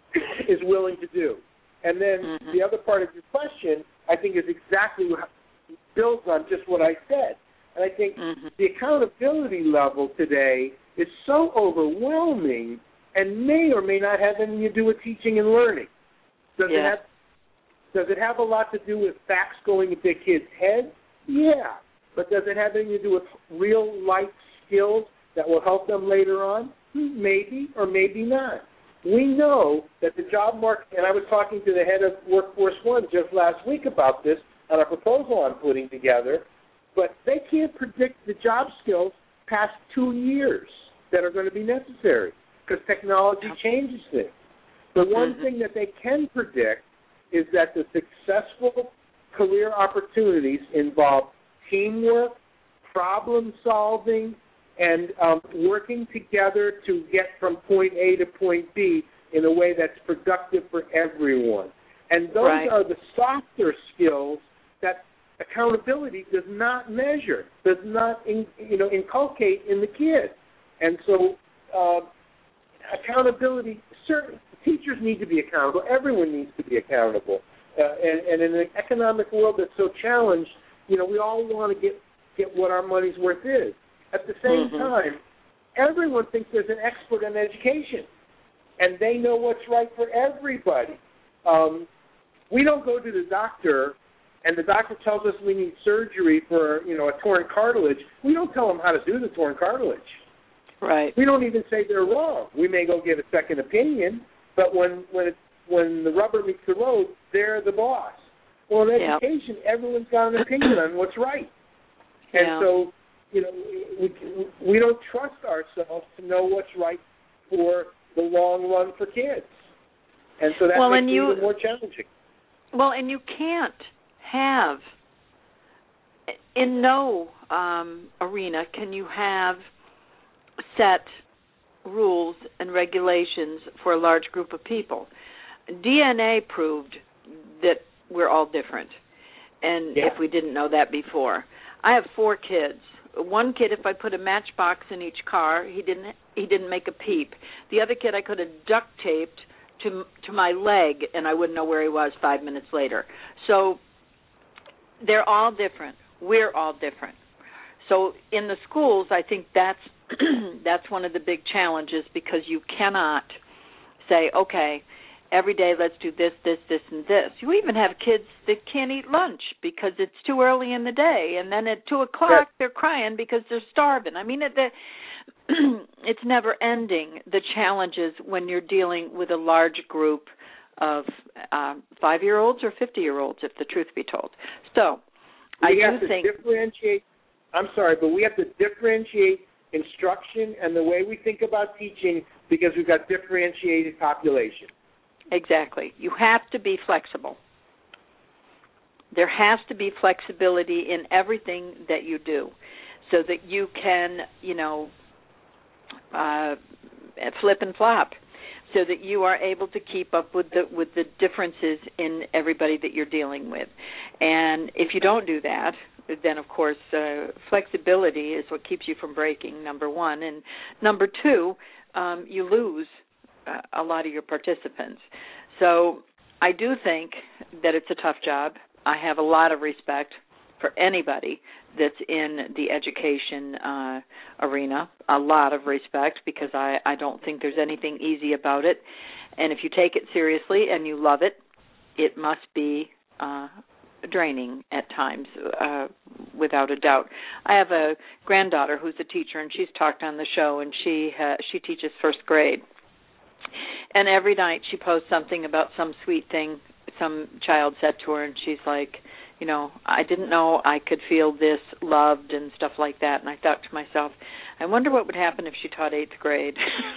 is willing to do. And then mm-hmm. the other part of your question, I think, is exactly what builds on just what I said. And I think mm-hmm. the accountability level today is so overwhelming and may or may not have anything to do with teaching and learning. Does yeah. it have Does it have a lot to do with facts going into kids' heads? Yeah. But does it have anything to do with real-life skills that will help them later on? Maybe or maybe not. We know that the job market, and I was talking to the head of Workforce One just last week about this on a proposal I'm putting together, but they can't predict the job skills past two years that are going to be necessary because technology changes things. The one mm-hmm. thing that they can predict is that the successful career opportunities involve teamwork, problem solving, and um, working together to get from point A to point B in a way that's productive for everyone. And those right. are the softer skills that accountability does not measure, does not in, you know, inculcate in the kids. And so uh, accountability, certain teachers need to be accountable. Everyone needs to be accountable. Uh, and, and in an economic world that's so challenged, you know, we all want to get, get what our money's worth is. At the same mm-hmm. time, everyone thinks there's an expert in education, and they know what's right for everybody. Um, we don't go to the doctor, and the doctor tells us we need surgery for, you know, a torn cartilage. We don't tell them how to do the torn cartilage. Right. We don't even say they're wrong. We may go get a second opinion, but when when it, when the rubber meets the road, they're the boss. Well, in education, yep. everyone's got an opinion on what's right, and yeah. so. You know, we, we don't trust ourselves to know what's right for the long run for kids. And so that well, makes it you, even more challenging. Well, and you can't have, in no um, arena can you have set rules and regulations for a large group of people. D N A proved that we're all different, and yeah. if we didn't know that before. I have four kids. One kid, if I put a matchbox in each car, he didn't he didn't make a peep. The other kid I could have duct taped to to my leg, and I wouldn't know where he was five minutes later. So they're all different. We're all different. So in the schools, I think that's that's one of the big challenges, because you cannot say, okay, every day let's do this, this, this, and this. You even have kids that can't eat lunch because it's too early in the day, and then at two o'clock yes. they're crying because they're starving. I mean, it, the, it's never ending, the challenges when you're dealing with a large group of uh, five-year-olds or fifty-year-olds, if the truth be told. So we I have do to think differentiate. I'm sorry, but we have to differentiate instruction and the way we think about teaching, because we've got differentiated population. Exactly. You have to be flexible. There has to be flexibility in everything that you do, so that you can, you know, uh, flip and flop, so that you are able to keep up with the with the differences in everybody that you're dealing with. And if you don't do that, then of course uh, flexibility is what keeps you from breaking, number one. And number two, um, you lose uh, a lot of your participants. So I do think that it's a tough job. I have a lot of respect for anybody that's in the education uh, arena, a lot of respect, because I, I don't think there's anything easy about it. And if you take it seriously and you love it, it must be uh, draining at times, uh, without a doubt. I have a granddaughter who's a teacher, and she's talked on the show, and she ha- she teaches first grade. And every night she posts something about some sweet thing some child said to her, and she's like, you know, I didn't know I could feel this loved and stuff like that. And I thought to myself, I wonder what would happen if she taught eighth grade.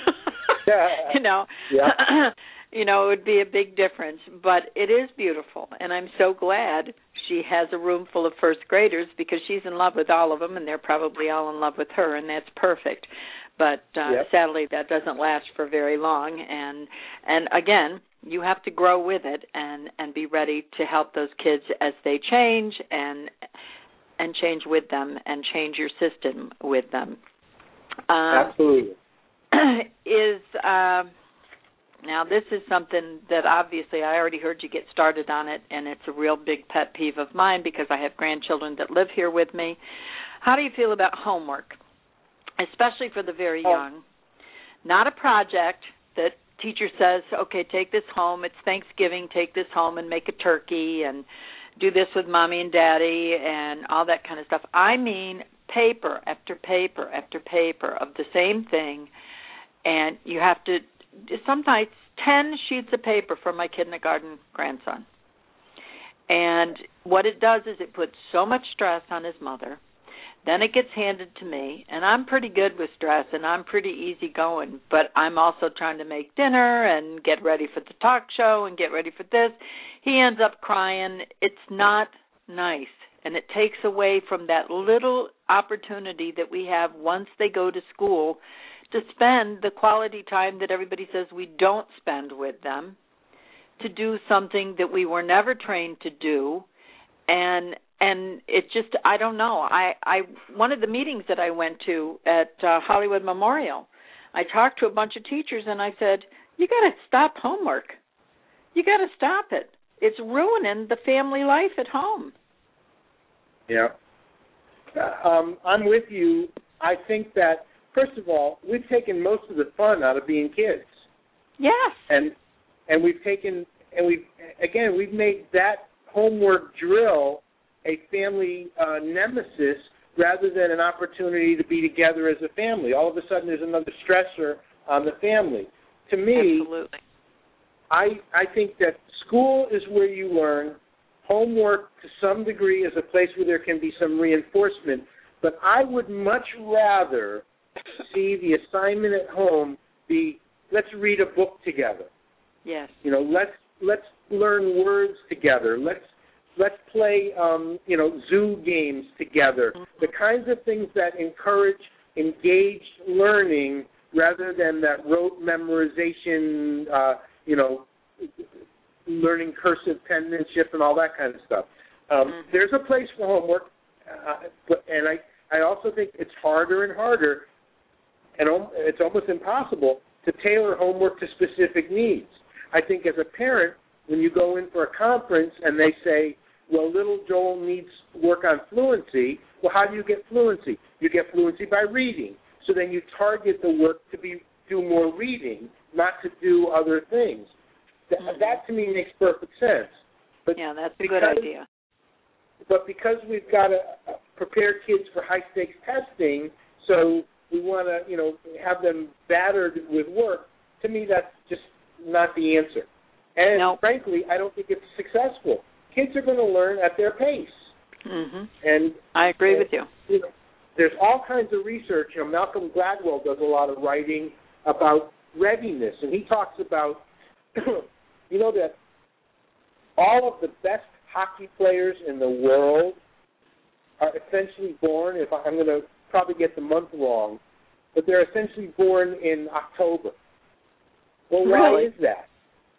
you know, yeah. you know, it would be a big difference. But it is beautiful, and I'm so glad she has a room full of first graders, because she's in love with all of them, and they're probably all in love with her, and that's perfect. But uh, yep. sadly, that doesn't last for very long. And and again, you have to grow with it and, and be ready to help those kids as they change and and change with them and change your system with them. Um, Absolutely. Is uh, now this is something that obviously I already heard you get started on it, and it's a real big pet peeve of mine because I have grandchildren that live here with me. How do you feel about homework, especially for the very young? Not a project that teacher says, okay, take this home. It's Thanksgiving. Take this home and make a turkey and do this with mommy and daddy and all that kind of stuff. I mean paper after paper after paper of the same thing, and you have to sometimes ten sheets of paper for my kindergarten grandson. And what it does is it puts so much stress on his mother. Then it gets handed to me, and I'm pretty good with stress, and I'm pretty easygoing, but I'm also trying to make dinner and get ready for the talk show and get ready for this. He ends up crying. It's not nice, and it takes away from that little opportunity that we have once they go to school to spend the quality time that everybody says we don't spend with them, to do something that we were never trained to do, and And it just, I don't know. I, I one of the meetings that I went to at uh, Hollywood Memorial, I talked to a bunch of teachers, and I said, you got to stop homework. You got to stop it. It's ruining the family life at home. Yeah. Um, I'm with you. I think that, first of all, we've taken most of the fun out of being kids. Yes. And and we've taken, and we've, again, we've made that homework drill a family uh, nemesis rather than an opportunity to be together as a family. All of a sudden there's another stressor on the family. To me, Absolutely. I I think that school is where you learn. Homework, to some degree, is a place where there can be some reinforcement. But I would much rather see the assignment at home be, let's read a book together. Yes. You know, let's let's learn words together. Let's let's play, um, you know, zoo games together. Mm-hmm. The kinds of things that encourage engaged learning rather than that rote memorization, uh, you know, learning cursive penmanship and all that kind of stuff. Um, mm-hmm. There's a place for homework, uh, but, and I, I also think it's harder and harder, and it's almost impossible to tailor homework to specific needs. I think as a parent, when you go in for a conference and they say, well, little Joel needs work on fluency, well, how do you get fluency? You get fluency by reading. So then you target the work to be do more reading, not to do other things. That, mm-hmm. that to me makes perfect sense. But yeah, that's because, a good idea. But because we've got to prepare kids for high-stakes testing, so we want to, you know, have them battered with work, to me that's just not the answer. And nope. frankly, I don't think it's successful. Kids are going to learn at their pace. Mm-hmm. And I agree and, with you. you know, there's all kinds of research. You know, Malcolm Gladwell does a lot of writing about readiness, and he talks about, you know, that all of the best hockey players in the world are essentially born, if I'm going to probably get the month wrong, but they're essentially born in October. Well, why really? is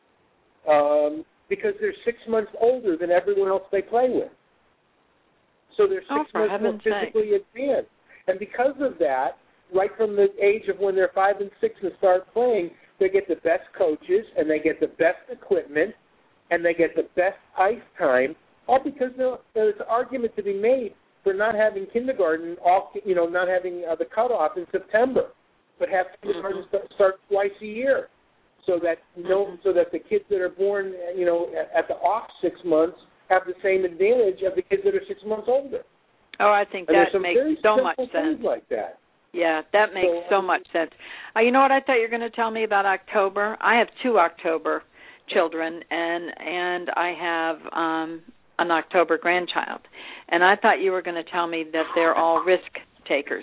that? Um, because they're six months older than everyone else they play with. So they're six oh, months more physically sake. advanced. And because of that, right from the age of when they're five and six and start playing, they get the best coaches and they get the best equipment and they get the best ice time, all because there's an argument to be made for not having kindergarten, off, you know, not having uh, the cutoff in September, but have kindergarten mm-hmm. start, start twice a year, so that no, mm-hmm. so that the kids that are born, you know, at, at the off six months have the same advantage of the kids that are six months older. Oh, I think and that makes so much sense. Like that. Yeah, that makes so, so much sense. Uh, you know what I thought you were going to tell me about October? I have two October children, and and I have um, an October grandchild. And I thought you were going to tell me that they're all risk takers.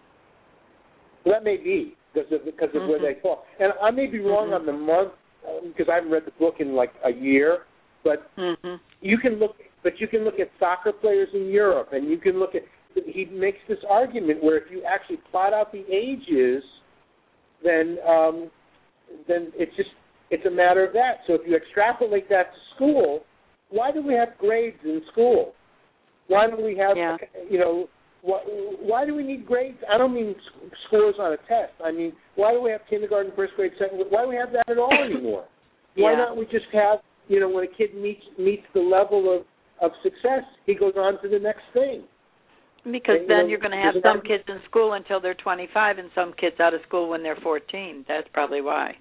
Well, that may be because of, because of mm-hmm. where they fall. And I may be wrong mm-hmm. on the month because um, I haven't read the book in like a year. But mm-hmm. you can look, but you can look at soccer players in Europe, and you can look at. He makes this argument where if you actually plot out the ages, then um, then it's just it's a matter of that. So if you extrapolate that to school, why do we have grades in school? Why do we have yeah. you know why, why do we need grades? I don't mean scores on a test. I mean why do we have kindergarten, first grade, second grade? Why do we have that at all anymore? yeah. Why not we just have you know when a kid meets meets the level of, of success, he goes on to the next thing. Because and, then you know, you're going to have some that, kids in school until they're twenty-five and some kids out of school when they're fourteen. That's probably why.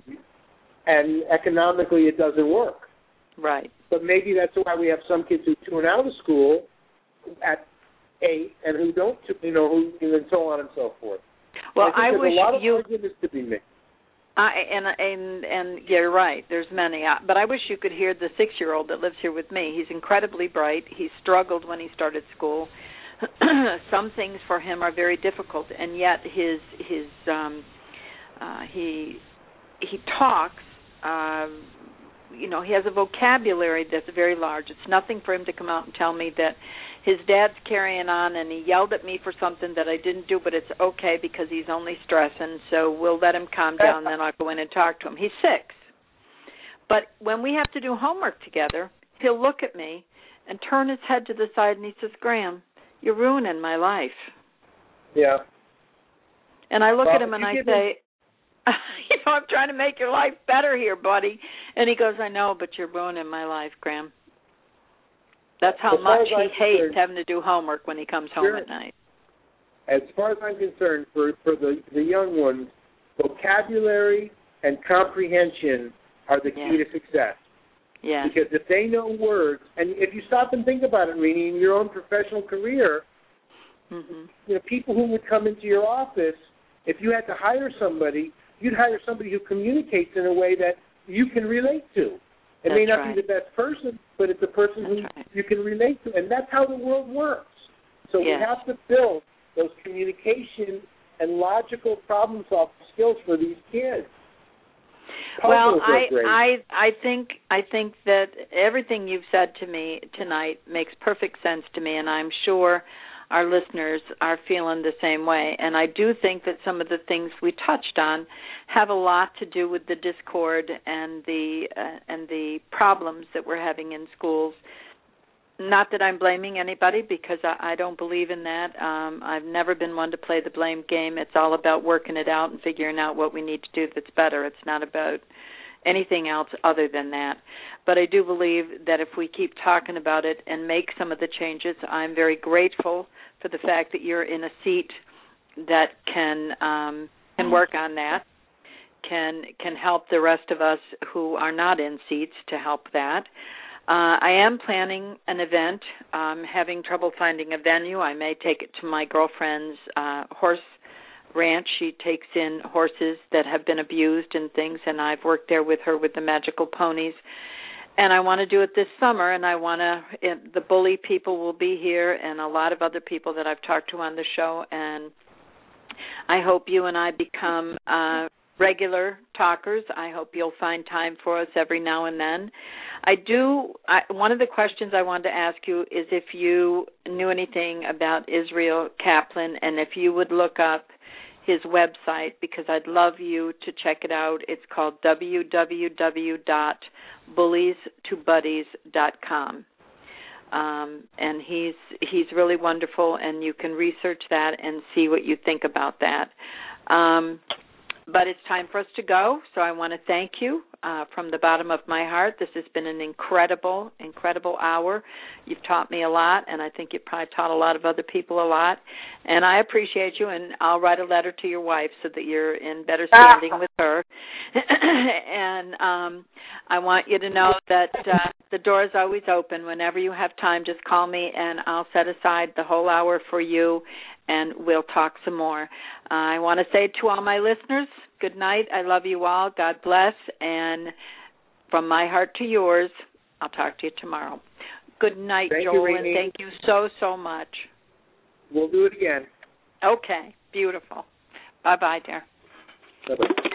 And economically it doesn't work. Right. But maybe that's why we have some kids who tune out of school at eight and who don't, you know, who, and so on and so forth. Well, I, I think wish there's a lot of you... arguments to be made. I, and and and you're right. There's many, but I wish you could hear the six-year-old that lives here with me. He's incredibly bright. He struggled when he started school. Some things for him are very difficult, and yet his his um, uh, he he talks. Uh, you know, he has a vocabulary that's very large. It's nothing for him to come out and tell me that his dad's carrying on and he yelled at me for something that I didn't do, but it's okay because he's only stressing, so we'll let him calm down, then I'll go in and talk to him. He's six. But when we have to do homework together, he'll look at me and turn his head to the side and he says, "Graham, you're ruining my life." Yeah. And I look well, at him and I say, you know, I'm trying to make your life better here, buddy. And he goes, "I know, but you're ruining my life, Graham." That's how as much he hates concerned, having to do homework when he comes home sure. at night. As far as I'm concerned, for, for the, the young ones, vocabulary and comprehension are the key yeah. to success. Yeah. Because if they know words, and if you stop and think about it, Rini, in your own professional career, mm-hmm. you know, people who would come into your office, if you had to hire somebody, you'd hire somebody who communicates in a way that you can relate to. It That's may not right. be the best person, but it's a person That's who right. you can relate to, and that's how the world works. So yes. we have to build those communication and logical problem-solving skills for these kids. Well, Puzzles I, are great. I, I think, I think that everything you've said to me tonight makes perfect sense to me, and I'm sure our listeners are feeling the same way. And I do think that some of the things we touched on have a lot to do with the discord and the uh, and the problems that we're having in schools. Not that I'm blaming anybody, because I, I don't believe in that. Um, I've never been one to play the blame game. It's all about working it out and figuring out what we need to do that's better. It's not about anything else other than that. But I do believe that if we keep talking about it and make some of the changes, I'm very grateful for the fact that you're in a seat that can um, can work on that, can can help the rest of us who are not in seats to help that. Uh, I am planning an event. I'm having trouble finding a venue. I may take it to my girlfriend's uh, horse ranch. She takes in horses that have been abused and things, and I've worked there with her with the magical ponies. And I want to do it this summer, and I want to, it, the bully people will be here and a lot of other people that I've talked to on the show, and I hope you and I become uh, regular talkers. I hope you'll find time for us every now and then. I do, I, one of the questions I wanted to ask you is if you knew anything about Israel Kaplan, and if you would look up his website, because I'd love you to check it out. It's called w w w dot bullies to buddies dot com. Um, and he's he's really wonderful, and you can research that and see what you think about that. Um, but it's time for us to go, so I want to thank you uh, from the bottom of my heart. This has been an incredible, incredible hour. You've taught me a lot, and I think you've probably taught a lot of other people a lot. And I appreciate you, and I'll write a letter to your wife so that you're in better standing with her. And um, I want you to know that uh, the door is always open. Whenever you have time, just call me, and I'll set aside the whole hour for you, and we'll talk some more. Uh, I want to say to all my listeners, good night. I love you all. God bless. And from my heart to yours, I'll talk to you tomorrow. Good night, thank Joel, you, and thank you so, so much. We'll do it again. Okay, beautiful. Bye-bye, dear. Bye-bye.